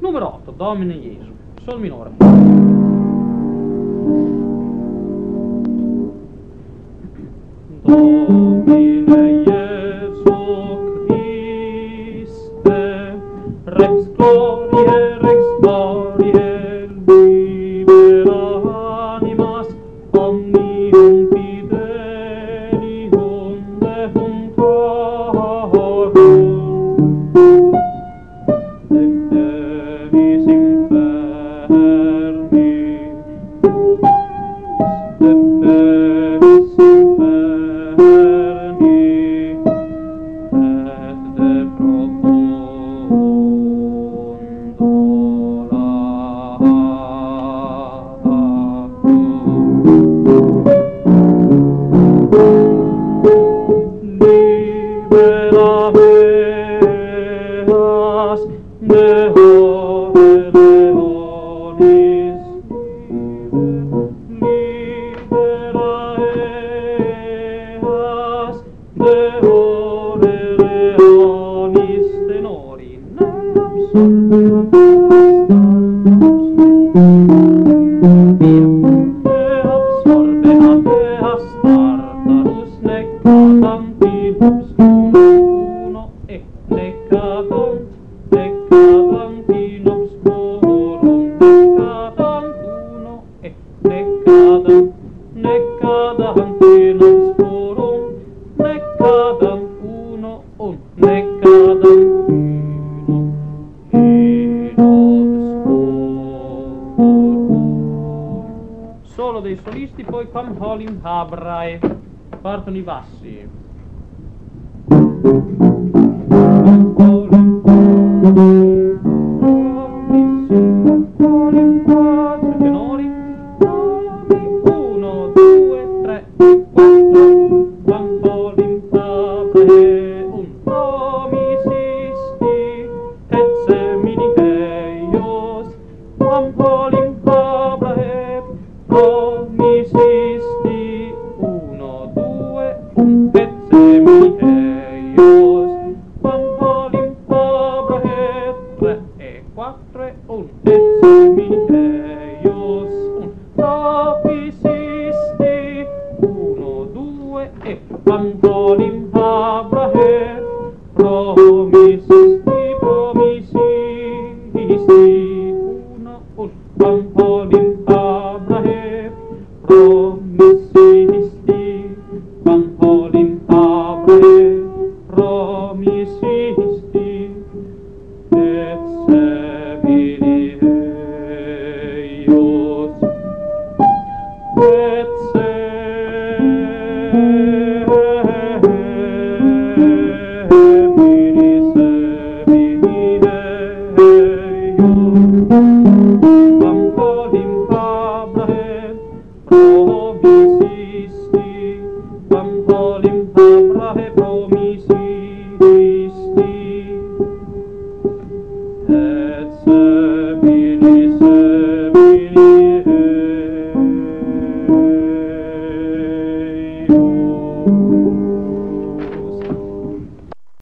Numero 8, Domine Gesù, Sol minore. Domine Jesu Christe, Rex Glorie, libera animas, omnium fidelium defuntorum, devis infermi, Solo dei solisti, poi Quam Holim Habrae, partono i bassi. Tenori. 1, 2, 3, 4. Quam Holim Habrae, un domisisti, et semini eios. Quam Holim Habrae, promisisti, 1, 2, un et semini eios. Quam Holim Habrae, 3 e 4, un et semini eios. Un propisisti, 1, 2 e quam Holim Habrae, promisisti, 1, un quam Holim Habrae, promisisti, quam Holim Habrae, promisisti, et